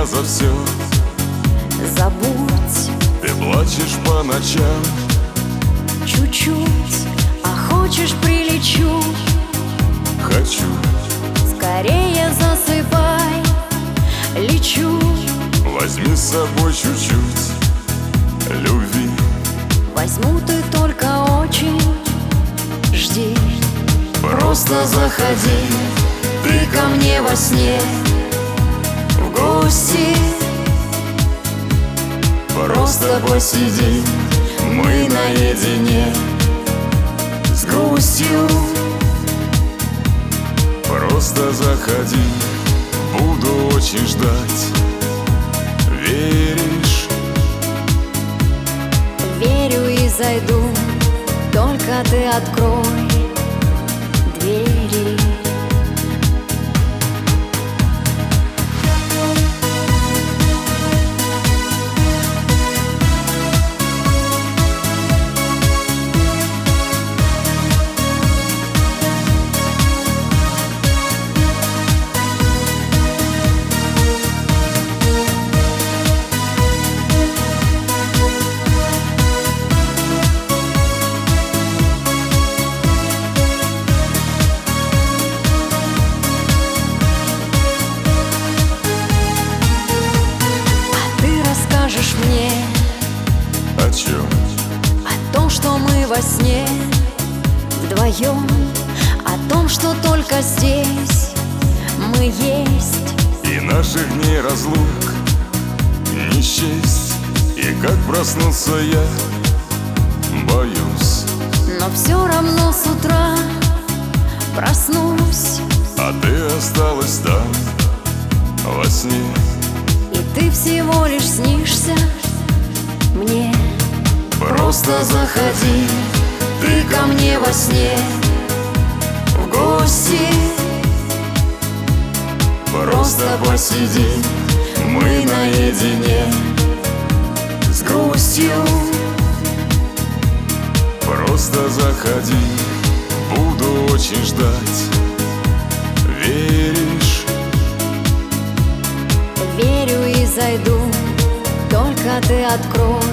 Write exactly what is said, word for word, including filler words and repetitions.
меня за все. Забудь Ты плачешь по ночам. чуть-чуть, а хочешь прилечу. Хочу, Скорее засыпай, лечу. возьми с собой чуть-чуть любви. Возьму, ты только очень жди. Просто заходи Ты ко мне во сне в гости. Просто посиди, мы наедине с грустью. Просто заходи, буду очень ждать. Веришь? Верю и зайду, только ты открой двери. Скажешь мне О чем? о том, что мы во сне вдвоем, о том, что только здесь мы есть. И наших дней разлук не счесть. И как проснуться я боюсь. Но все равно с утра проснусь, А ты осталась там во сне. и ты всего лишь снишься мне. Просто заходи, Ты ко мне во сне в гости. Просто посиди, мы наедине с грустью. Просто заходи, буду очень ждать. Веришь? Верю и зайду, только ты открой